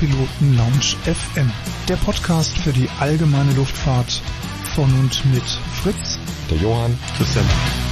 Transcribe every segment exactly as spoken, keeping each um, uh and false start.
Piloten Lounge F M, der Podcast für die allgemeine Luftfahrt von und mit Fritz, der Johann, Christian.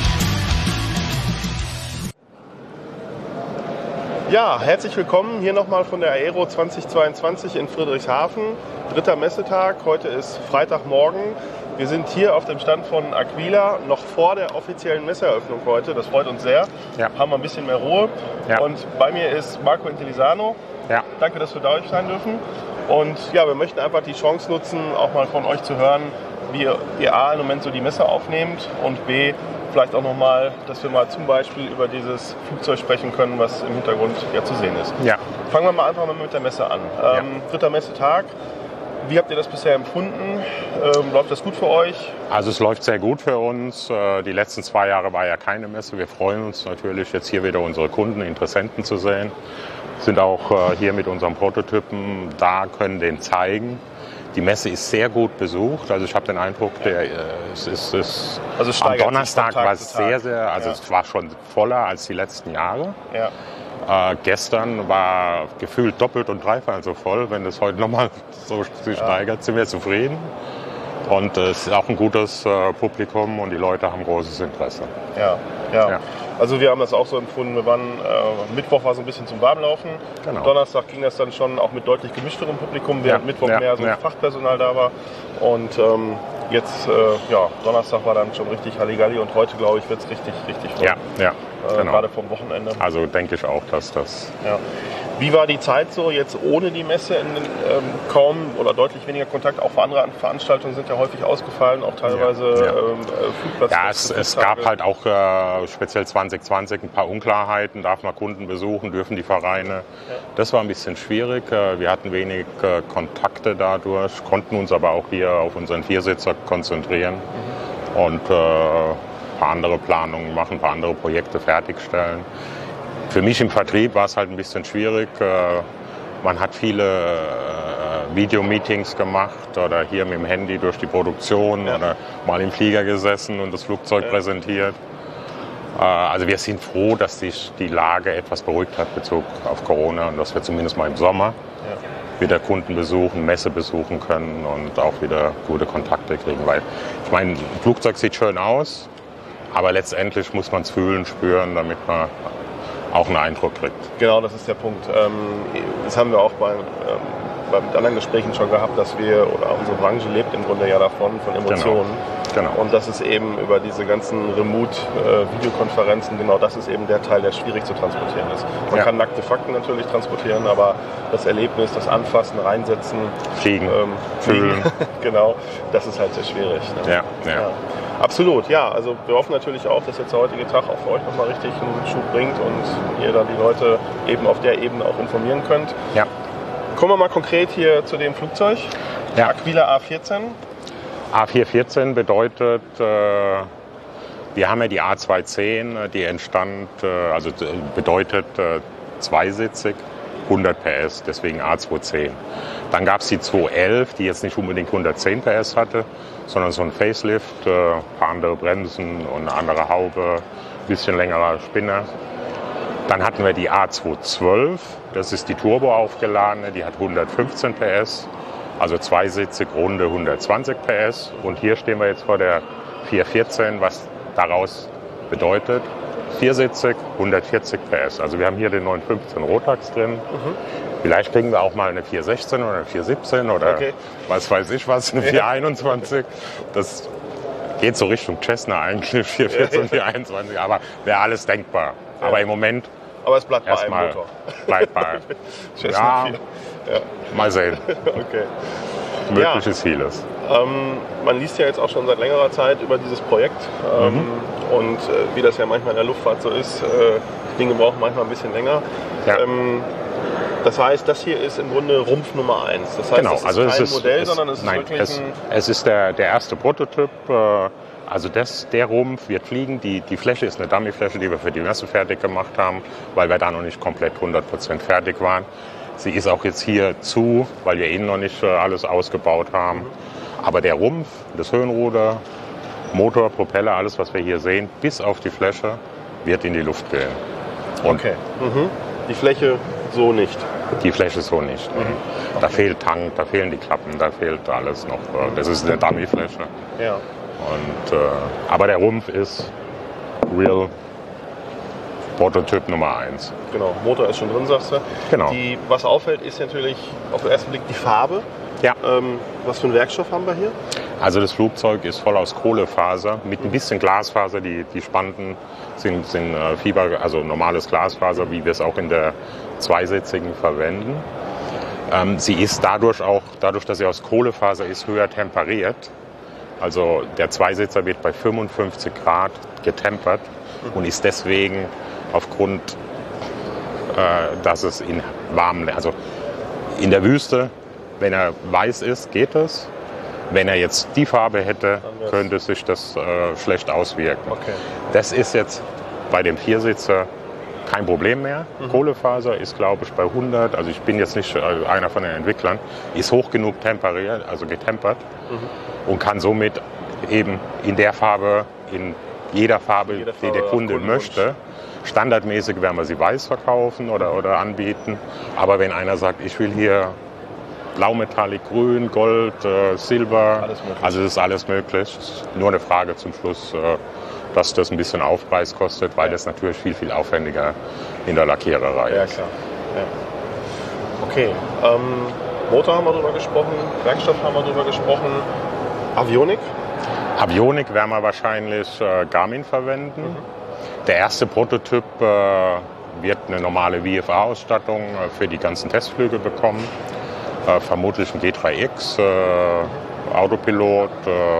Ja, herzlich willkommen hier nochmal von der Aero zweitausendzweiundzwanzig in Friedrichshafen. Dritter Messetag, heute ist Freitagmorgen. Wir sind hier auf dem Stand von Aquila, noch vor der offiziellen Messeeröffnung heute. Das freut uns sehr. Ja. Haben wir ein bisschen mehr Ruhe. Ja. Und bei mir ist Marco Intellisano. Ja. Danke, dass wir da sein dürfen. Und ja, wir möchten einfach die Chance nutzen, auch mal von euch zu hören, wie ihr A im Moment so die Messe aufnehmt und B vielleicht auch nochmal, dass wir mal zum Beispiel über dieses Flugzeug sprechen können, was im Hintergrund ja zu sehen ist. Ja. Fangen wir mal einfach mal mit der Messe an. Ähm, Ja. Dritter Messetag. Wie habt ihr das bisher empfunden? Ähm, läuft das gut für euch? Also es läuft sehr gut für uns. Äh, Die letzten zwei Jahre war ja keine Messe. Wir freuen uns natürlich, jetzt hier wieder unsere Kunden, Interessenten zu sehen. Sind auch äh, hier mit unserem Prototypen da, können den zeigen. Die Messe ist sehr gut besucht. Also ich habe den Eindruck, der, äh, es ist, es Also es am steigert sich Donnerstag von Tag war zu es Tag. sehr, sehr, also Ja. es war schon voller als die letzten Jahre. Ja. Äh, gestern war gefühlt doppelt und dreifach so voll. Wenn das heute nochmal so sich steigert, sind wir zufrieden. Und äh, es ist auch ein gutes äh, Publikum und die Leute haben großes Interesse. Ja, ja, Ja. Also wir haben das auch so empfunden. Wir waren, äh, Mittwoch war so ein bisschen zum Warmlaufen. Genau. Donnerstag ging das dann schon auch mit deutlich gemischterem Publikum, während Ja, Mittwoch ja, mehr so ja. Fachpersonal da war. Und ähm, jetzt, äh, ja, Donnerstag war dann schon richtig Halligalli und heute, glaube ich, wird es richtig, richtig voll. Ja, ja, äh, genau. Gerade vom Wochenende. Also denke ich auch, dass das... Ja. Wie war die Zeit so jetzt ohne die Messe? In, ähm, kaum oder deutlich weniger Kontakt. Auch andere Veranstaltungen sind ja häufig ausgefallen, auch teilweise Ja, ja. Ähm, Flugplatz. Ja, es, es gab halt auch äh, speziell zwanzig zwanzig ein paar Unklarheiten. Darf man Kunden besuchen, dürfen die Vereine? Ja. Das war ein bisschen schwierig. Äh, wir hatten wenig äh, Kontakte dadurch, konnten uns aber auch hier auf unseren Viersitzer konzentrieren mhm. und äh, ein paar andere Planungen machen, ein paar andere Projekte fertigstellen. Für mich im Vertrieb war es halt ein bisschen schwierig. Äh, man hat viele äh, Videomeetings gemacht oder hier mit dem Handy durch die Produktion Ja. oder mal im Flieger gesessen und das Flugzeug Ja. präsentiert. Äh, also wir sind froh, dass sich die Lage etwas beruhigt hat in Bezug auf Corona und dass wir zumindest mal im Sommer Ja. wieder Kunden besuchen, Messe besuchen können und auch wieder gute Kontakte kriegen. Weil ich meine, ein Flugzeug sieht schön aus, aber letztendlich muss man es fühlen, spüren, damit man auch einen Eindruck kriegt. Genau, das ist der Punkt. Ähm, Das haben wir auch bei, ähm, bei mit anderen Gesprächen schon gehabt, dass wir, oder unsere Branche lebt im Grunde ja davon, von Emotionen. Genau. Und das ist eben über diese ganzen Remote-Videokonferenzen, genau das ist eben der Teil, der schwierig zu transportieren ist. Man Ja. kann nackte Fakten natürlich transportieren, aber das Erlebnis, das Anfassen, Reinsetzen, Fliegen, ähm, fühlen. genau, das ist halt sehr schwierig. Ne? Ja, ja. Ja. Absolut, ja. Also wir hoffen natürlich auch, dass jetzt der heutige Tag auch für euch nochmal richtig einen Schub bringt und ihr dann die Leute eben auf der Ebene auch informieren könnt. Ja. Kommen wir mal konkret hier zu dem Flugzeug. Ja. Aquila A vierzehn. A vier vierzehn bedeutet, äh, wir haben ja die A zweihundertzehn, die entstand, äh, also äh, bedeutet äh, zweisitzig, hundert P S, deswegen A zweihundertzehn. Dann gab es die zweihundertelf, die jetzt nicht unbedingt hundertzehn P S hatte, sondern so ein Facelift, äh, ein paar andere Bremsen und eine andere Haube, ein bisschen längerer Spinner. Dann hatten wir die A zweihundertzwölf, das ist die Turbo aufgeladene, die hat hundertfünfzehn P S, also zweisitzig, runde hundertzwanzig P S. Und hier stehen wir jetzt vor der vier vierzehn, was daraus bedeutet, viersitzig, hundertvierzig P S. Also wir haben hier den neun fünfzehn Rotax drin. Mhm. Vielleicht kriegen wir auch mal eine vier sechzehn oder eine vier siebzehn oder Okay. was weiß ich was, eine vier einundzwanzig. Das geht so Richtung Cessna eigentlich, vier vierzehn, vier einundzwanzig, aber wäre alles denkbar. Aber im Moment Aber es bleibt bei einem erstmal Motor. bleibt bei. Cessna Ja, vier. Ja, mal sehen. okay. Mögliches vieles. Ähm, man liest ja jetzt auch schon seit längerer Zeit über dieses Projekt. Ähm, Mhm. Und äh, wie das ja manchmal in der Luftfahrt so ist, äh, Dinge brauchen manchmal ein bisschen länger. Ja. Ähm, das heißt, das hier ist im Grunde Rumpf Nummer eins. Das heißt, Genau, das ist also kein es ist, Modell, es, sondern es ist nein, wirklich es, ein... es ist der, der erste Prototyp. Äh, also das, der Rumpf wird fliegen. Die, die Fläche ist eine Dummy-Fläche, die wir für die Messe fertig gemacht haben, weil wir da noch nicht komplett hundert Prozent fertig waren. Sie ist auch jetzt hier zu, weil wir innen noch nicht äh, alles ausgebaut haben. Aber der Rumpf, das Höhenruder, Motor, Propeller, alles, was wir hier sehen, bis auf die Fläche, wird in die Luft gehen. Und Okay. Mhm. Die Fläche so nicht. Die Fläche so nicht. Mhm. Okay. Da fehlt Tank, da fehlen die Klappen, da fehlt alles noch. Das ist eine Dummy-Fläche. Ja. Und, äh, aber der Rumpf ist real Prototyp Nummer eins. Genau, Motor ist schon drin, sagst du. Genau. Die, was auffällt, ist natürlich auf den ersten Blick die Farbe. Ja. Ähm, was für einen Werkstoff haben wir hier? Also das Flugzeug ist voll aus Kohlefaser mit ein bisschen Glasfaser. Die, die Spanten sind, sind äh, Fieber, also normales Glasfaser, wie wir es auch in der zweisitzigen verwenden. Ähm, sie ist dadurch auch, dadurch, dass sie aus Kohlefaser ist, höher temperiert. Also der Zweisitzer wird bei fünfundfünfzig Grad getempert und ist deswegen aufgrund, äh, dass es in warmen, also in der Wüste, wenn er weiß ist, geht es. Wenn er jetzt die Farbe hätte, könnte sich das äh, schlecht auswirken. Okay. Das ist jetzt bei dem Viersitzer kein Problem mehr. Mhm. Kohlefaser ist, glaube ich, bei hundert, also ich bin jetzt nicht äh, einer von den Entwicklern, ist hoch genug temperiert, also getempert mhm. und kann somit eben in der Farbe, in jeder Farbe, jeder Farbe die der Kunde möchte. Standardmäßig werden wir sie weiß verkaufen oder, oder anbieten. Aber wenn einer sagt, ich will hier Blaumetallic, Grün, Gold, äh, Silber, also das ist alles möglich. Nur eine Frage zum Schluss, äh, dass das ein bisschen Aufpreis kostet, weil das natürlich viel, viel aufwendiger in der Lackiererei ja, ist. Klar. Ja. Okay, ähm, Motor haben wir drüber gesprochen, Werkstoff haben wir drüber gesprochen, Avionik? Avionik werden wir wahrscheinlich äh, Garmin verwenden. Mhm. Der erste Prototyp äh, wird eine normale V F A-Ausstattung äh, für die ganzen Testflüge bekommen. Äh, vermutlich ein G drei X, äh, Autopilot.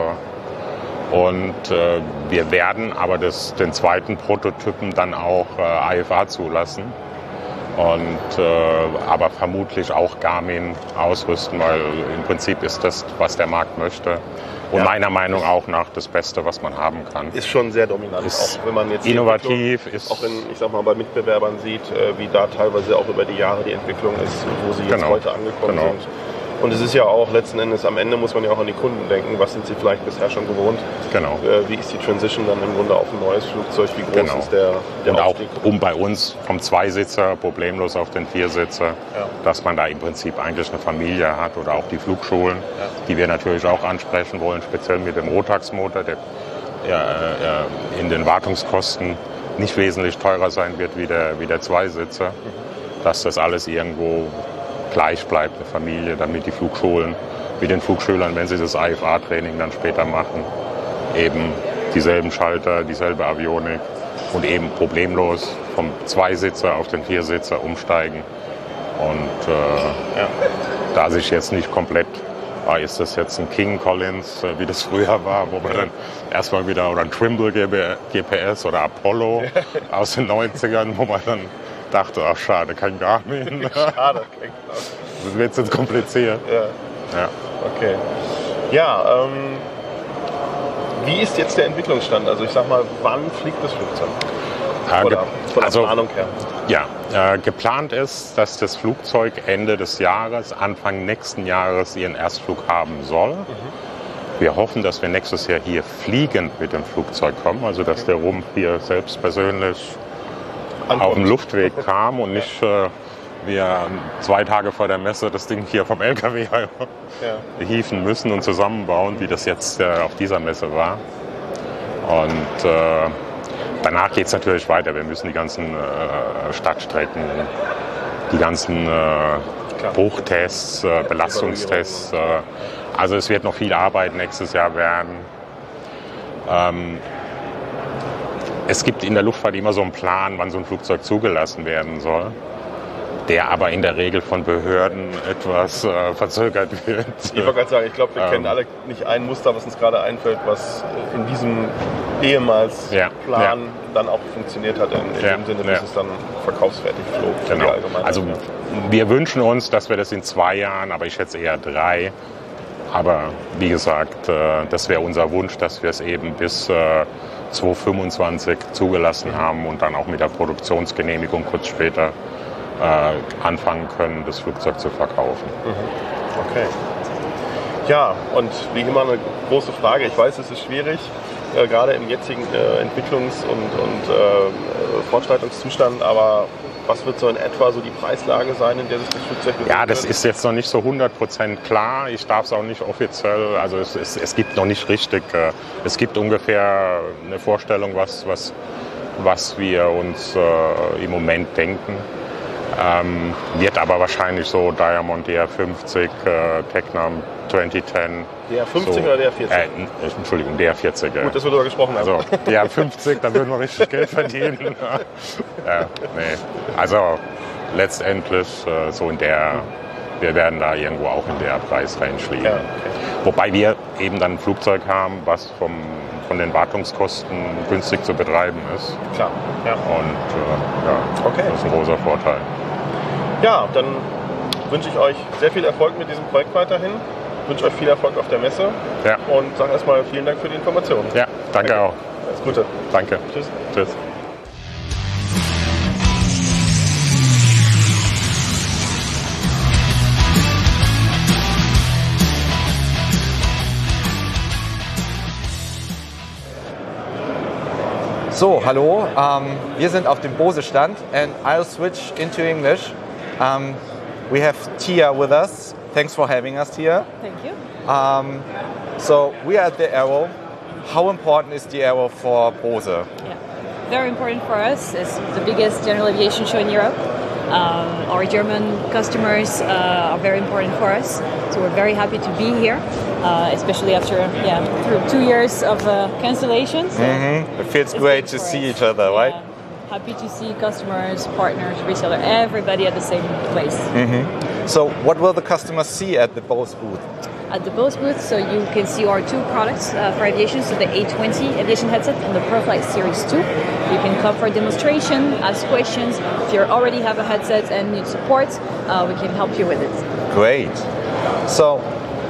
Äh, und äh, wir werden aber das, den zweiten Prototypen dann auch äh, A F A zulassen. Und, äh, aber vermutlich auch Garmin ausrüsten, weil im Prinzip ist das, was der Markt möchte. Und ja, meiner Meinung auch nach das Beste, was man haben kann. Ist schon sehr dominant, ist auch wenn man jetzt innovativ ist. Auch wenn, ich sag mal, bei Mitbewerbern sieht, wie da teilweise auch über die Jahre die Entwicklung ist, wo sie jetzt genau. heute angekommen genau. sind. Und es ist ja auch letzten Endes, am Ende muss man ja auch an die Kunden denken, was sind sie vielleicht bisher schon gewohnt. Genau. Wie ist die Transition dann im Grunde auf ein neues Flugzeug, wie groß genau. ist der, der Und Aufstieg? auch um bei uns vom Zweisitzer problemlos auf den Viersitzer, ja. dass man da im Prinzip eigentlich eine Familie hat oder auch die Flugschulen, ja. die wir natürlich auch ansprechen wollen, speziell mit dem Rotax-Motor, der ja, äh, in den Wartungskosten nicht wesentlich teurer sein wird wie der, wie der Zweisitzer, mhm. dass das alles irgendwo gleich bleibt, eine Familie, damit die Flugschulen mit den Flugschülern, wenn sie das A F A-Training dann später machen, eben dieselben Schalter, dieselbe Avionik und eben problemlos vom Zweisitzer auf den Viersitzer umsteigen. Und äh, ja. da sich jetzt nicht komplett, ah, ist das jetzt ein King Collins, äh, wie das früher war, wo man dann erstmal wieder, oder ein Trimble G P S oder Apollo aus den neunzigern, wo man dann dachte, ach schade, kein Garmin. Schade, klingt das. Das wird jetzt kompliziert. Ja. ja. Okay. Ja, ähm, wie ist jetzt der Entwicklungsstand? Also ich sag mal, wann fliegt das Flugzeug? Äh, Oder von der also, Planung her? Ja, äh, geplant ist, dass das Flugzeug Ende des Jahres, Anfang nächsten Jahres ihren Erstflug haben soll. Mhm. Wir hoffen, dass wir nächstes Jahr hier fliegend mit dem Flugzeug kommen, also dass der Rumpf hier selbst persönlich auf dem Luftweg kam und nicht äh, wir zwei Tage vor der Messe das Ding hier vom L K W ja. hieven müssen und zusammenbauen, wie das jetzt äh, auf dieser Messe war. Und äh, danach geht es natürlich weiter. Wir müssen die ganzen äh, Stadtstrecken, die ganzen äh, Bruchtests, äh, Belastungstests, äh, also es wird noch viel Arbeit nächstes Jahr werden. Ähm, Es gibt in der Luftfahrt immer so einen Plan, wann so ein Flugzeug zugelassen werden soll, der aber in der Regel von Behörden etwas äh, verzögert wird. Ich wollte gerade sagen, ich glaube, wir ähm, kennen alle nicht ein Muster, was uns gerade einfällt, was in diesem ehemals ja, Plan ja. dann auch funktioniert hat, in, in ja, dem Sinne, ja. bis es dann verkaufsfertig flog. Für genau. die Allgemeinheit. Also ja. wir wünschen uns, dass wir das in zwei Jahren, aber ich schätze eher drei. Aber wie gesagt, äh, das wäre unser Wunsch, dass wir es eben bis äh, zweitausendfünfundzwanzig zugelassen haben und dann auch mit der Produktionsgenehmigung kurz später äh, anfangen können, das Flugzeug zu verkaufen. Okay. Ja, und wie immer eine große Frage. Ich weiß, es ist schwierig, äh, gerade im jetzigen äh, Entwicklungs- und, und äh, Fortschreitungszustand, aber Was wird so in etwa so die Preislage sein, in der sich das Flugzeug bewegt? Ja, das ist jetzt noch nicht so hundert Prozent klar. Ich darf es auch nicht offiziell, also es, es, es gibt noch nicht richtig, äh, es gibt ungefähr eine Vorstellung, was, was, was wir uns äh, im Moment denken. Ähm, wird aber wahrscheinlich so Diamond D R fünfzig, äh, Tecnam zwanzig zehn. D R fünfzig so, oder D R vierzig? Äh, Entschuldigung, D R vierzig. Gut, dass wir darüber gesprochen haben. Also D R fünfzig, da würden wir richtig Geld verdienen. ja, nee. Also letztendlich äh, so in der, wir werden da irgendwo auch in der Preisrange liegen. Ja, okay. Wobei wir eben dann ein Flugzeug haben, was vom, von den Wartungskosten günstig zu betreiben ist. Klar. Ja. Und äh, ja, okay. Das ist ein großer Vorteil. Ja, dann wünsche ich euch sehr viel Erfolg mit diesem Projekt weiterhin. Ich wünsche euch viel Erfolg auf der Messe. Ja. Und sage erstmal vielen Dank für die Informationen. Ja, danke, danke. auch. Alles Gute. Danke. Tschüss. Tschüss. So, hallo, um, wir sind auf dem Bose-Stand and I'll switch into English. Um, we have Tia with us. Thanks for having us, Tia. Thank you. Um, so we are at the Aero. How important is the Aero for Bose? Yeah, very important for us. It's the biggest general aviation show in Europe. Um, our German customers uh, are very important for us, so we're very happy to be here, uh, especially after yeah through two years of uh, cancellations. So mm-hmm. It feels great to see us. each other, right? Yeah. Happy to see customers, partners, reseller, everybody at the same place. Mm-hmm. So what will the customers see at the Bose booth? At the Bose booth, so you can see our two products uh, for aviation, so the A twenty aviation headset and the ProFlight Series two. You can come for a demonstration, ask questions. If you already have a headset and need support, uh, we can help you with it. Great. So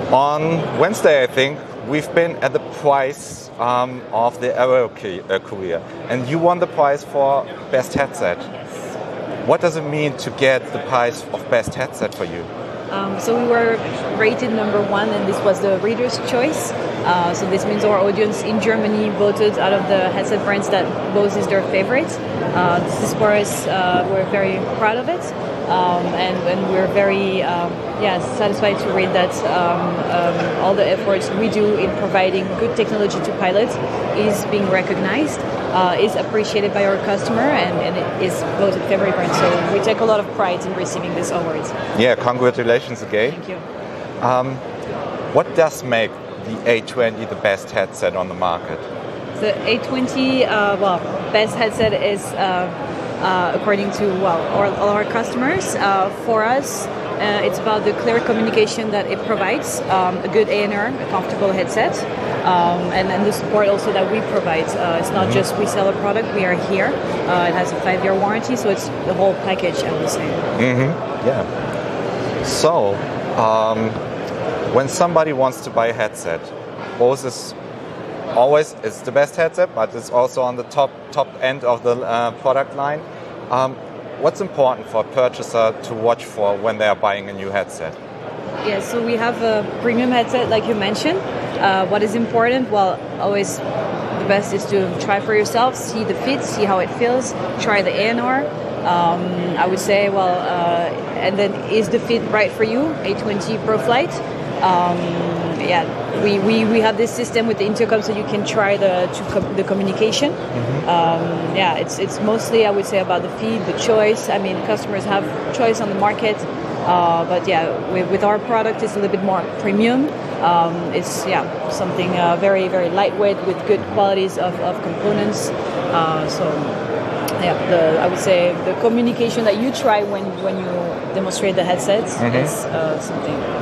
on Wednesday, I think, we've been at the prize um, of the Aero Career, and you won the prize for Best Headset. Yes. What does it mean to get the prize of Best Headset for you? Um, so we were rated number one, and this was the reader's choice. Uh, so this means our audience in Germany voted out of the headset brands that Bose is their favorite. Uh, this is for us, uh, we're very proud of it. Um, and, and we're very um, yeah, satisfied to read that um, um, all the efforts we do in providing good technology to pilots is being recognized, uh, is appreciated by our customer, and, and it is voted favorite brand. So we take a lot of pride in receiving this award. Yeah, congratulations again. Thank you. Um, what does make the A twenty the best headset on the market? The A twenty, uh, well, best headset is uh, uh, according to well all, all our customers. Uh, for us, uh, it's about the clear communication that it provides, um, a good A N R, a comfortable headset, um, and then the support also that we provide. Uh, it's not mm-hmm. just we sell a product; we are here. Uh, it has a five-year warranty, so it's the whole package, I would say. Mm-hmm. Yeah. So, um, when somebody wants to buy a headset, Bose is always it's the best headset, but it's also on the top top end of the uh, product line. Um, what's important for a purchaser to watch for when they are buying a new headset? Yeah, so we have a premium headset, like you mentioned. Uh, what is important? Well, always the best is to try for yourself, see the fit, see how it feels, try the A N R. Um, I would say, well, uh, and then is the fit right for you? A twenty ProFlight. Um, yeah, we, we, we have this system with the intercom, so you can try the to com- the communication. Mm-hmm. Um, yeah, it's it's mostly, I would say, about the feed, the choice. I mean, customers have choice on the market, uh, but yeah, with, with our product, it's a little bit more premium. Um, it's yeah something uh, very very lightweight with good qualities of, of components. Uh, so yeah, the, I would say the communication that you try when when you demonstrate the headsets mm-hmm. is uh, something.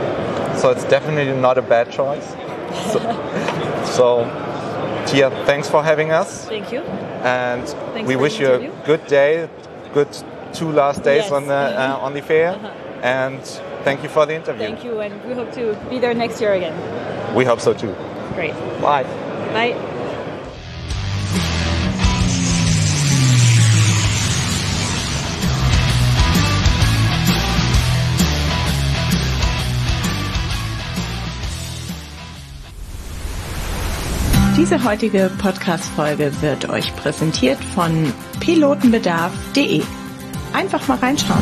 So it's definitely not a bad choice. So, so Tia, thanks for having us. Thank you. And thanks we wish you a good day, good two last days yes. on the uh, on the fair. Uh-huh. And thank you for the interview. Thank you, and we hope to be there next year again. We hope so too. Great. Bye. Bye. Diese heutige Podcast-Folge wird euch präsentiert von pilotenbedarf punkt de. einfach mal reinschauen.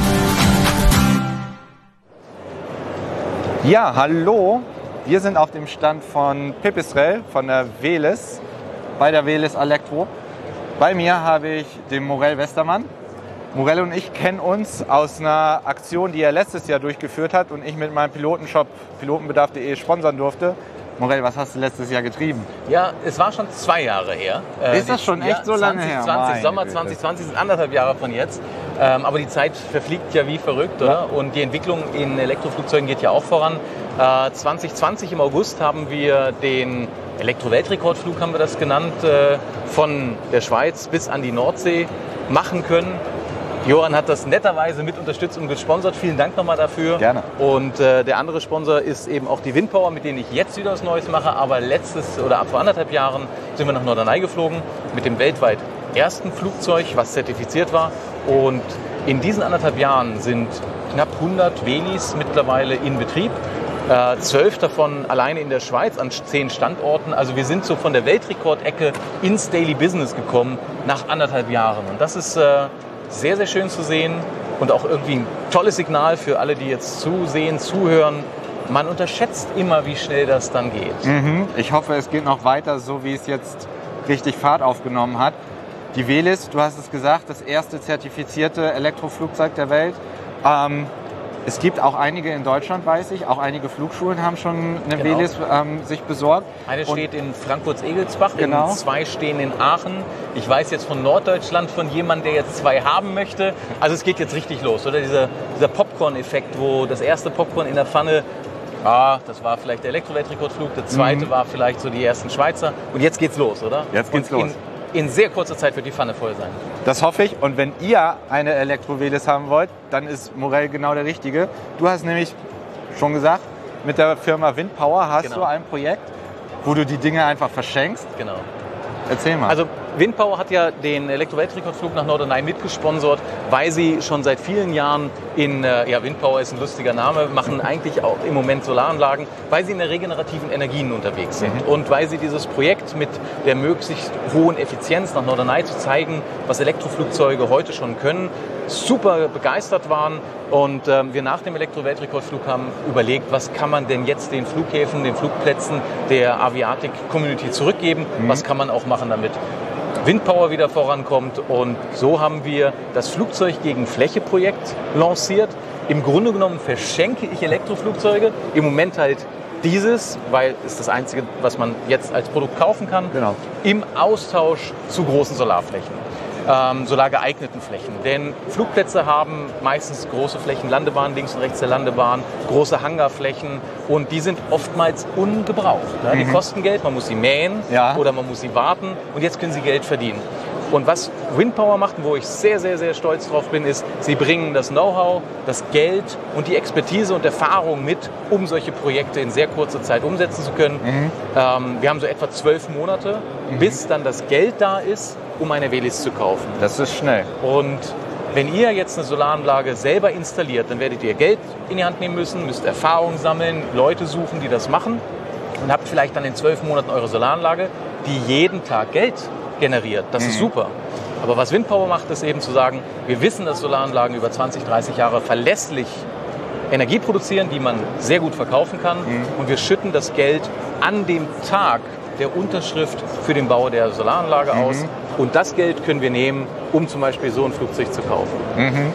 Ja, hallo. Wir sind auf dem Stand von Pipistrel, von der Velis, bei der Velis Elektro. Bei mir habe ich den Morell Westermann. Morell und ich kennen uns aus einer Aktion, die er letztes Jahr durchgeführt hat und ich mit meinem Pilotenshop pilotenbedarf punkt de sponsern durfte. Morell, was hast du letztes Jahr getrieben? Ja, es war schon zwei Jahre her. Ist das schon echt ja, so lange her? zwanzig, Sommer zwanzig zwanzig sind anderthalb Jahre von jetzt. Ähm, aber die Zeit verfliegt ja wie verrückt, oder? Ja. Und die Entwicklung in Elektroflugzeugen geht ja auch voran. Äh, zwanzig zwanzig im August haben wir den Elektro-Weltrekordflug, haben wir das genannt, äh, von der Schweiz bis an die Nordsee machen können. Johann hat das netterweise mit unterstützt und gesponsert. Vielen Dank nochmal dafür. Gerne. Und äh, der andere Sponsor ist eben auch die Windpower, mit denen ich jetzt wieder was Neues mache. Aber letztes oder ab vor anderthalb Jahren sind wir nach Norderney geflogen mit dem weltweit ersten Flugzeug, was zertifiziert war. Und in diesen anderthalb Jahren sind knapp hundert Velis mittlerweile in Betrieb. Äh, zwölf davon alleine in der Schweiz an zehn Standorten. Also wir sind so von der Weltrekordecke ins Daily Business gekommen nach anderthalb Jahren. Und das ist äh, sehr, sehr schön zu sehen und auch irgendwie ein tolles Signal für alle, die jetzt zusehen, zuhören. Man unterschätzt immer, wie schnell das dann geht. Mhm. Ich hoffe, es geht noch weiter, so wie es jetzt richtig Fahrt aufgenommen hat. Die Velis, du hast es gesagt, das erste zertifizierte Elektroflugzeug der Welt. Ähm, Es gibt auch einige in Deutschland, weiß ich. Auch einige Flugschulen haben schon eine Genau. Velis ähm, sich besorgt. Eine steht in Frankfurt-Egelsbach, Genau. zwei stehen in Aachen. Ich weiß jetzt von Norddeutschland von jemandem, der jetzt zwei haben möchte. Also es geht jetzt richtig los, oder? Dieser, dieser Popcorn-Effekt, wo das erste Popcorn in der Pfanne, ah, das war vielleicht der Elektro-Weltrekordflug, der zweite Mhm. war vielleicht so die ersten Schweizer. Und jetzt geht's los, oder? Jetzt geht's Und los. In, in sehr kurzer Zeit wird die Pfanne voll sein. Das hoffe ich. Und wenn ihr eine Elektro-Velis haben wollt, dann ist Morell genau der Richtige. Du hast nämlich schon gesagt, mit der Firma Windpower hast Genau. du ein Projekt, wo du die Dinge einfach verschenkst. Genau. Erzähl mal. Also Windpower hat ja den Elektro-Weltrekordflug nach Norderney mitgesponsert, weil sie schon seit vielen Jahren in, äh, ja, Windpower ist ein lustiger Name, machen eigentlich auch im Moment Solaranlagen, weil sie in der regenerativen Energien unterwegs sind. Mhm. Und weil sie dieses Projekt mit der möglichst hohen Effizienz nach Norderney zu zeigen, was Elektroflugzeuge heute schon können, super begeistert waren. Und ähm, wir nach dem Elektro-Weltrekordflug haben überlegt, was kann man denn jetzt den Flughäfen, den Flugplätzen der Aviatik-Community zurückgeben, Mhm. was kann man auch machen, damit Windpower wieder vorankommt. Und so haben wir das Flugzeug gegen Fläche-Projekt lanciert. Im Grunde genommen verschenke ich Elektroflugzeuge. Im Moment halt dieses, weil es das Einzige, was man jetzt als Produkt kaufen kann, Genau. im Austausch zu großen Solarflächen. Ähm, solargeeigneten Flächen. Denn Flugplätze haben meistens große Flächen, Landebahnen links und rechts der Landebahn, große Hangarflächen und die sind oftmals ungebraucht. Ne? Die Mhm. kosten Geld, man muss sie mähen Ja. oder man muss sie warten und jetzt können sie Geld verdienen. Und was Windpower macht, wo ich sehr, sehr, sehr stolz drauf bin, ist, sie bringen das Know-how, das Geld und die Expertise und Erfahrung mit, um solche Projekte in sehr kurzer Zeit umsetzen zu können. Mhm. Ähm, wir haben so etwa zwölf Monate, Mhm. bis dann das Geld da ist, um eine Velis zu kaufen. Das ist schnell. Und wenn ihr jetzt eine Solaranlage selber installiert, dann werdet ihr Geld in die Hand nehmen müssen, müsst Erfahrung sammeln, Leute suchen, die das machen und habt vielleicht dann in zwölf Monaten eure Solaranlage, die jeden Tag Geld generiert. Das ist Mhm. super. Aber was Windpower macht, ist eben zu sagen, wir wissen, dass Solaranlagen über zwanzig, dreißig Jahre verlässlich Energie produzieren, die man sehr gut verkaufen kann. Mhm. Und wir schütten das Geld an dem Tag der Unterschrift für den Bau der Solaranlage Mhm. aus. Und das Geld können wir nehmen, um zum Beispiel so ein Flugzeug zu kaufen. Mhm.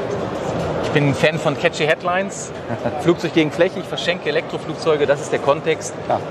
Ich bin ein Fan von catchy Headlines. Flugzeug gegen Fläche, ich verschenke Elektroflugzeuge, das ist der Kontext. Ja.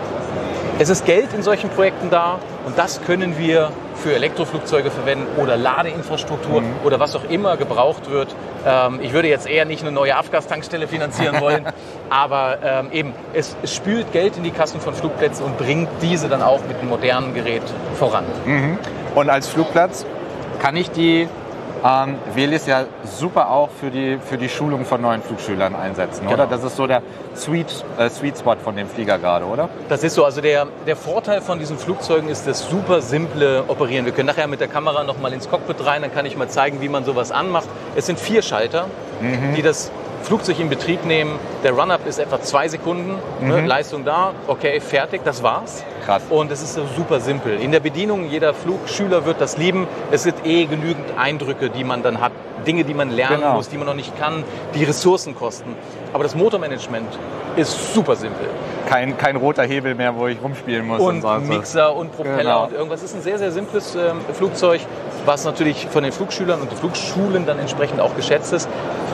Es ist Geld in solchen Projekten da und das können wir für Elektroflugzeuge verwenden oder Ladeinfrastruktur Mhm. oder was auch immer gebraucht wird. Ähm, ich würde jetzt eher nicht eine neue Afgas-Tankstelle finanzieren wollen, aber ähm, eben, es, es spült Geld in die Kassen von Flugplätzen und bringt diese dann auch mit einem modernen Gerät voran. Mhm. Und als Flugplatz kann ich die ähm, Velis ja super auch für die, für die Schulung von neuen Flugschülern einsetzen, oder? Genau. Das ist so der Sweet, äh, Sweet Spot von dem Flieger gerade, oder? Das ist so, also der, der Vorteil von diesen Flugzeugen ist das super simple Operieren. Wir können nachher mit der Kamera noch mal ins Cockpit rein, dann kann ich mal zeigen, wie man sowas anmacht. Es sind vier Schalter, Mhm. die das Flugzeug in Betrieb nehmen. Der Run-Up ist etwa zwei Sekunden, mhm. ne, Leistung da, okay, fertig, das war's. Krass. Und es ist so super simpel. In der Bedienung, jeder Flugschüler wird das lieben. Es sind eh genügend Eindrücke, die man dann hat, Dinge, die man lernen genau. muss, die man noch nicht kann, die Ressourcen kosten. Aber das Motormanagement ist super simpel. Kein, kein roter Hebel mehr, wo ich rumspielen muss. Und, und so. Mixer und Propeller genau. und irgendwas. Es ist ein sehr, sehr simples ähm, Flugzeug, was natürlich von den Flugschülern und den Flugschulen dann entsprechend auch geschätzt ist.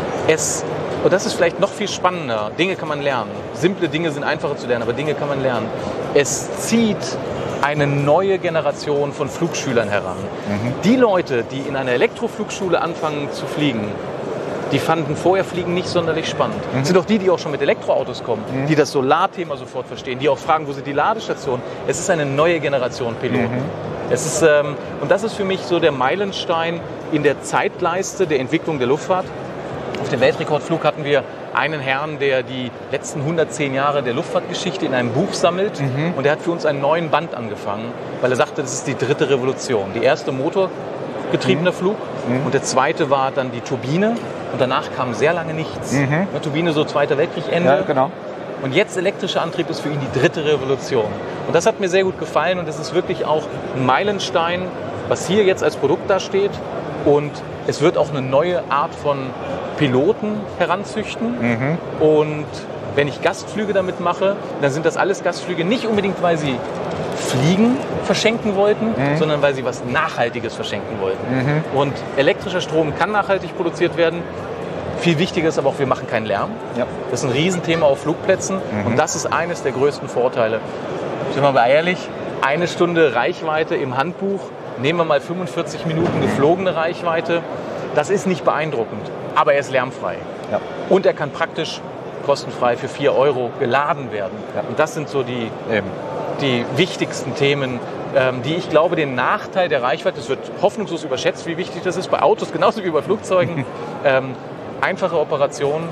Es, und das ist vielleicht noch viel spannender, Dinge kann man lernen. Simple Dinge sind einfacher zu lernen, aber Dinge kann man lernen. Es zieht eine neue Generation von Flugschülern heran. Mhm. Die Leute, die in einer Elektroflugschule anfangen zu fliegen, die fanden vorher Fliegen nicht sonderlich spannend. Mhm. Das sind auch die, die auch schon mit Elektroautos kommen, mhm. die das Solarthema sofort verstehen, die auch fragen, wo sind die Ladestationen. Es ist eine neue Generation Piloten. Mhm. Es ist, ähm, und das ist für mich so der Meilenstein in der Zeitleiste der Entwicklung der Luftfahrt. Auf dem Weltrekordflug hatten wir einen Herrn, der die letzten hundertzehn Jahre der Luftfahrtgeschichte in einem Buch sammelt. Mhm. Und der hat für uns einen neuen Band angefangen, weil er sagte, das ist die dritte Revolution. Die erste motorgetriebener mhm. Flug mhm. und der zweite war dann die Turbine. Und danach kam sehr lange nichts. Mhm. Eine Turbine, so Zweiter Weltkrieg-Ende. Ja, genau. Und jetzt elektrischer Antrieb ist für ihn die dritte Revolution. Und das hat mir sehr gut gefallen und das ist wirklich auch ein Meilenstein, was hier jetzt als Produkt da steht. Und es wird auch eine neue Art von Piloten heranzüchten. Mhm. Und wenn ich Gastflüge damit mache, dann sind das alles Gastflüge nicht unbedingt, weil sie Fliegen verschenken wollten, mhm. sondern weil sie was Nachhaltiges verschenken wollten. Mhm. Und elektrischer Strom kann nachhaltig produziert werden. Viel wichtiger ist aber auch, wir machen keinen Lärm. Ja. Das ist ein Riesenthema auf Flugplätzen mhm. und das ist eines der größten Vorteile. Sind wir mal ehrlich, eine Stunde Reichweite im Handbuch, nehmen wir mal fünfundvierzig Minuten geflogene Reichweite, das ist nicht beeindruckend, aber er ist lärmfrei. Ja. Und er kann praktisch kostenfrei für vier Euro geladen werden. Ja. Und das sind so die, Eben. die wichtigsten Themen, ähm, die ich glaube, den Nachteil der Reichweite, es wird hoffnungslos überschätzt, wie wichtig das ist, bei Autos genauso wie bei Flugzeugen, ähm, einfache Operationen,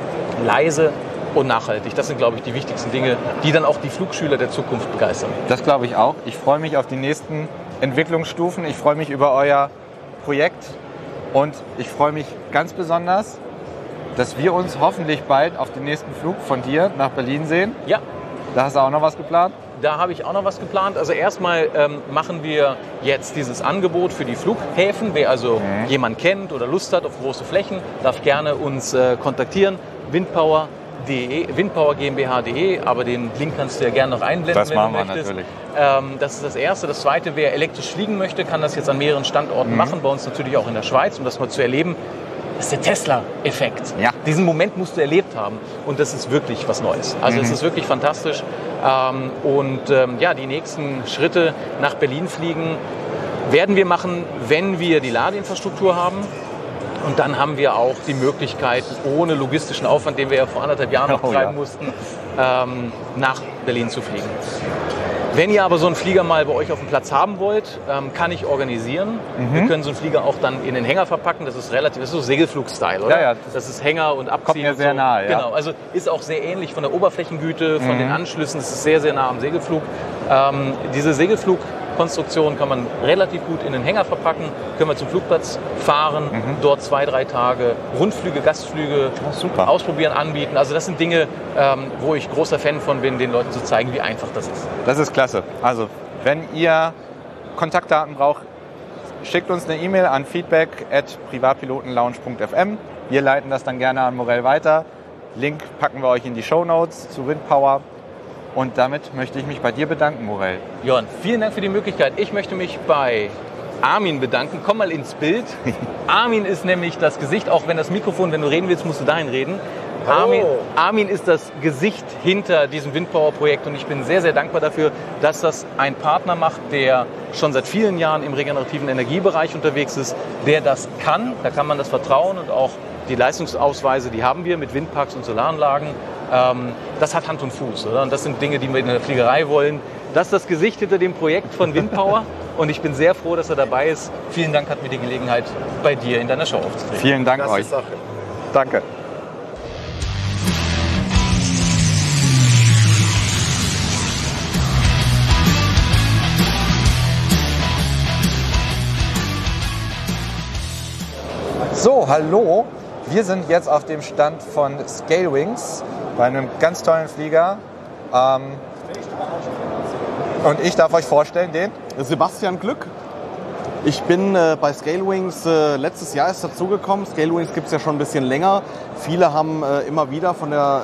leise und nachhaltig. Das sind, glaube ich, die wichtigsten Dinge, die dann auch die Flugschüler der Zukunft begeistern. Das glaube ich auch. Ich freue mich auf die nächsten Entwicklungsstufen. Ich freue mich über euer Projekt und ich freue mich ganz besonders, dass wir uns hoffentlich bald auf den nächsten Flug von dir nach Berlin sehen. Ja. Da hast du auch noch was geplant? Da habe ich auch noch was geplant. Also erstmal ähm, machen wir jetzt dieses Angebot für die Flughäfen. Wer also mhm. jemanden kennt oder Lust hat auf große Flächen, darf gerne uns äh, kontaktieren. Windpower punkt de, windpower GmbH punkt de, aber den Link kannst du ja gerne noch einblenden, das wenn machen du wir möchtest. Natürlich. Ähm, das ist das Erste. Das Zweite, wer elektrisch fliegen möchte, kann das jetzt an mehreren Standorten mhm. machen. Bei uns natürlich auch in der Schweiz, um das mal zu erleben. Das ist der Tesla-Effekt. Ja. Diesen Moment musst du erlebt haben. Und das ist wirklich was Neues. Also mhm. es ist wirklich fantastisch. Ähm, und ähm, ja, die nächsten Schritte nach Berlin fliegen werden wir machen, wenn wir die Ladeinfrastruktur haben. Und dann haben wir auch die Möglichkeit, ohne logistischen Aufwand, den wir ja vor anderthalb Jahren noch oh, treiben ja. mussten, ähm, nach Berlin zu fliegen. Wenn ihr aber so einen Flieger mal bei euch auf dem Platz haben wollt, ähm, kann ich organisieren. Mhm. Wir können so einen Flieger auch dann in den Hänger verpacken. Das ist relativ, das ist so Segelflug-Style, oder? Ja, ja. Das ist Hänger und Abziehen. Kommt mir sehr so. nahe, ja. Genau, also ist auch sehr ähnlich von der Oberflächengüte, von mhm. den Anschlüssen. Es ist sehr, sehr nah am Segelflug. Ähm, diese Segelflugkonstruktion kann man relativ gut in den Hänger verpacken. Können wir zum Flugplatz fahren, mhm. dort zwei, drei Tage Rundflüge, Gastflüge oh, super. ausprobieren, anbieten. Also das sind Dinge, ähm, wo ich großer Fan von bin, den Leuten zu zeigen, wie einfach das ist. Das ist klasse. Also, wenn ihr Kontaktdaten braucht, schickt uns eine E-Mail an feedback at privatpilotenlounge punkt f m. Wir leiten das dann gerne an Morell weiter. Link packen wir euch in die Shownotes zu Windpower. Und damit möchte ich mich bei dir bedanken, Morell. Jörn, vielen Dank für die Möglichkeit. Ich möchte mich bei Armin bedanken. Komm mal ins Bild. Armin ist nämlich das Gesicht, auch wenn das Mikrofon, wenn du reden willst, musst du dahin reden. Armin, Armin ist das Gesicht hinter diesem Windpower-Projekt und ich bin sehr, sehr dankbar dafür, dass das ein Partner macht, der schon seit vielen Jahren im regenerativen Energiebereich unterwegs ist, der das kann. Da kann man das vertrauen und auch die Leistungsausweise, die haben wir mit Windparks und Solaranlagen. Ähm, das hat Hand und Fuß, oder? Und das sind Dinge, die wir in der Fliegerei wollen. Das ist das Gesicht hinter dem Projekt von Windpower und ich bin sehr froh, dass er dabei ist. Vielen Dank, hat mir die Gelegenheit, bei dir in deiner Show aufzutreten. Vielen Dank euch. Sache. Danke. So, hallo. Wir sind jetzt auf dem Stand von Scalewings bei einem ganz tollen Flieger. Ähm, und ich darf euch vorstellen, den Sebastian Glück. Ich bin äh, bei Scalewings äh, letztes Jahr erst dazugekommen. Scalewings gibt es ja schon ein bisschen länger. Viele haben äh, immer wieder von der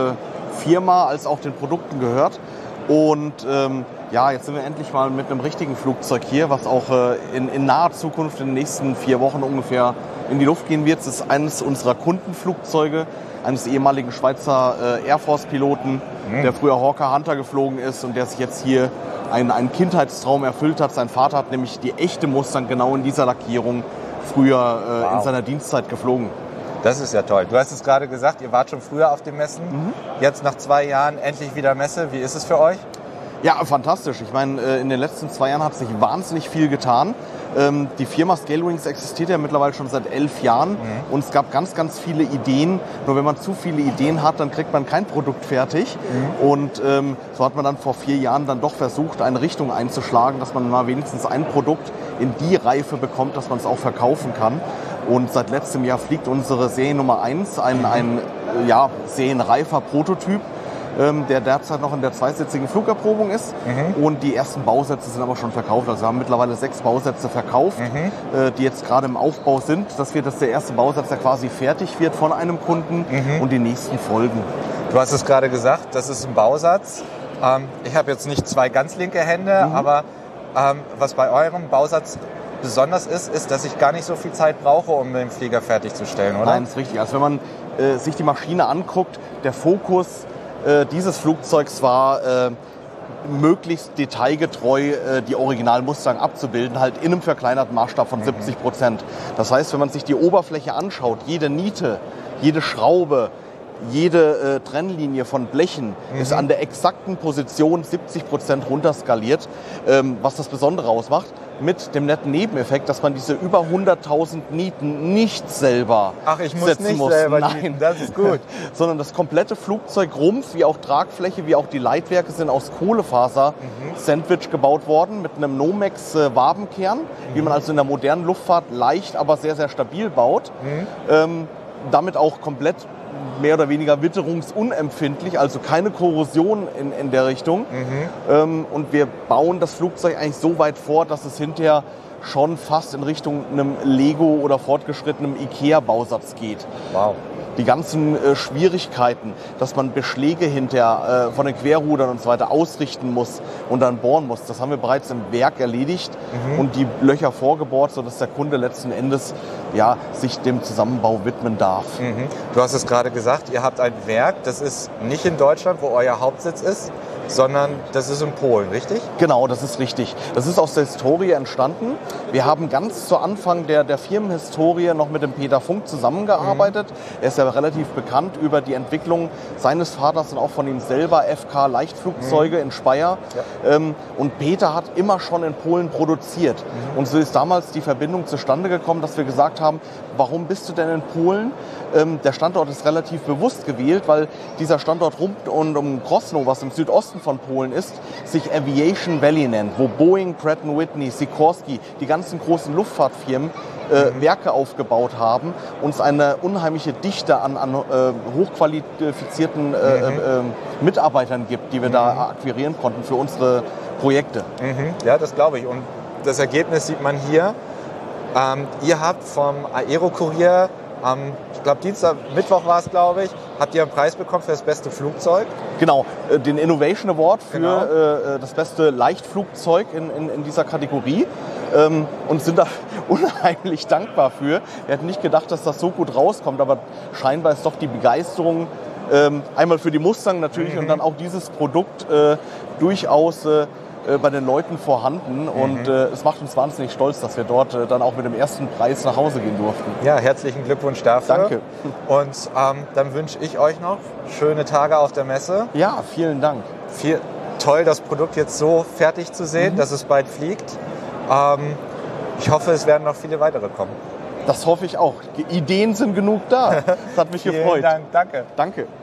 äh, Firma als auch den Produkten gehört. Und ähm, ja, jetzt sind wir endlich mal mit einem richtigen Flugzeug hier, was auch äh, in, in naher Zukunft in den nächsten vier Wochen ungefähr in die Luft gehen wird. Das ist eines unserer Kundenflugzeuge, eines ehemaligen Schweizer äh, Air Force-Piloten, mhm. der früher Hawker Hunter geflogen ist und der sich jetzt hier einen, einen Kindheitstraum erfüllt hat. Sein Vater hat nämlich die echte Mustang genau in dieser Lackierung früher äh, wow. in seiner Dienstzeit geflogen. Das ist ja toll. Du hast es gerade gesagt, ihr wart schon früher auf den Messen. Mhm. Jetzt nach zwei Jahren endlich wieder Messe. Wie ist es für euch? Ja, fantastisch. Ich meine, in den letzten zwei Jahren hat sich wahnsinnig viel getan. Die Firma Scalewings existiert ja mittlerweile schon seit elf Jahren mhm. und es gab ganz, ganz viele Ideen. Nur wenn man zu viele Ideen hat, dann kriegt man kein Produkt fertig. Mhm. Und ähm, so hat man dann vor vier Jahren dann doch versucht, eine Richtung einzuschlagen, dass man mal wenigstens ein Produkt in die Reife bekommt, dass man es auch verkaufen kann. Und seit letztem Jahr fliegt unsere Serie Nummer eins, ein, ein ja, serienreifer Prototyp, ähm, der derzeit noch in der zweisitzigen Flugerprobung ist. Mhm. Und die ersten Bausätze sind aber schon verkauft. Also wir haben mittlerweile sechs Bausätze verkauft, mhm. äh, die jetzt gerade im Aufbau sind. Das wird, dass der erste Bausatz, der quasi fertig wird von einem Kunden mhm. und die nächsten folgen. Du hast es gerade gesagt, das ist ein Bausatz. Ähm, ich habe jetzt nicht zwei ganz linke Hände, mhm. aber ähm, was bei eurem Bausatz besonders ist, ist, dass ich gar nicht so viel Zeit brauche, um den Flieger fertigzustellen, oder? Nein, das ist richtig. Also wenn man äh, sich die Maschine anguckt, der Fokus äh, dieses Flugzeugs war, äh, möglichst detailgetreu äh, die Original-Mustang abzubilden, halt in einem verkleinerten Maßstab von mhm. siebzig Prozent. Das heißt, wenn man sich die Oberfläche anschaut, jede Niete, jede Schraube, jede äh, Trennlinie von Blechen mhm. ist an der exakten Position siebzig Prozent runterskaliert, ähm, was das Besondere ausmacht. Mit dem netten Nebeneffekt, dass man diese über hunderttausend Nieten nicht selber Ach, ich muss setzen nicht muss. selber Nein, nieten. Das ist gut. Sondern das komplette Flugzeugrumpf, wie auch Tragfläche, wie auch die Leitwerke sind aus Kohlefaser-Sandwich mhm. gebaut worden mit einem Nomex-Wabenkern, mhm. wie man also in der modernen Luftfahrt leicht, aber sehr, sehr stabil baut. Mhm. Ähm, damit auch komplett mehr oder weniger witterungsunempfindlich, also keine Korrosion in, in der Richtung. Mhm. Ähm, und wir bauen das Flugzeug eigentlich so weit vor, dass es hinterher schon fast in Richtung einem Lego oder fortgeschrittenem Ikea-Bausatz geht. Wow. Die ganzen äh, Schwierigkeiten, dass man Beschläge hinterher äh, von den Querrudern und so weiter ausrichten muss und dann bohren muss, das haben wir bereits im Werk erledigt mhm. und die Löcher vorgebohrt, sodass der Kunde letzten Endes ja, sich dem Zusammenbau widmen darf. Mhm. Du hast es gerade gesagt, ihr habt ein Werk, das ist nicht in Deutschland, wo euer Hauptsitz ist, sondern das ist in Polen, richtig? Genau, das ist richtig. Das ist aus der Historie entstanden. Wir haben ganz zu Anfang der, der Firmenhistorie noch mit dem Peter Funk zusammengearbeitet. Mhm. Er ist ja relativ bekannt über die Entwicklung seines Vaters und auch von ihm selber, F K Leichtflugzeuge mhm. in Speyer. Ja. Ähm, und Peter hat immer schon in Polen produziert. Mhm. Und so ist damals die Verbindung zustande gekommen, dass wir gesagt haben, warum bist du denn in Polen? Ähm, der Standort ist relativ bewusst gewählt, weil dieser Standort rund und um Krosno, was im Südosten von Polen ist, sich Aviation Valley nennt, wo Boeing, Pratt and Whitney, Sikorsky, die ganzen großen Luftfahrtfirmen äh, mhm. Werke aufgebaut haben und es eine unheimliche Dichte an, an äh, hochqualifizierten äh, mhm. äh, Mitarbeitern gibt, die wir mhm. da akquirieren konnten für unsere Projekte. Mhm. Ja, das glaube ich. Und das Ergebnis sieht man hier. Ähm, ihr habt vom Aero-Kurier am, ich glaube Dienstag, Mittwoch war es, glaube ich, habt ihr einen Preis bekommen für das beste Flugzeug? Genau, den Innovation Award für genau. äh, das beste Leichtflugzeug in, in, in dieser Kategorie ähm, und sind da unheimlich dankbar für. Wir hätten nicht gedacht, dass das so gut rauskommt, aber scheinbar ist doch die Begeisterung ähm, einmal für die Mustang natürlich mhm. und dann auch dieses Produkt äh, durchaus äh, bei den Leuten vorhanden und mhm. äh, es macht uns wahnsinnig stolz, dass wir dort äh, dann auch mit dem ersten Preis nach Hause gehen durften. Ja, herzlichen Glückwunsch dafür. Danke. Und ähm, dann wünsche ich euch noch schöne Tage auf der Messe. Ja, vielen Dank. Viel, toll, das Produkt jetzt so fertig zu sehen, mhm. dass es bald fliegt. Ähm, ich hoffe, es werden noch viele weitere kommen. Das hoffe ich auch. Die Ideen sind genug da. Das hat mich Vielen gefreut. Dank, danke. Danke.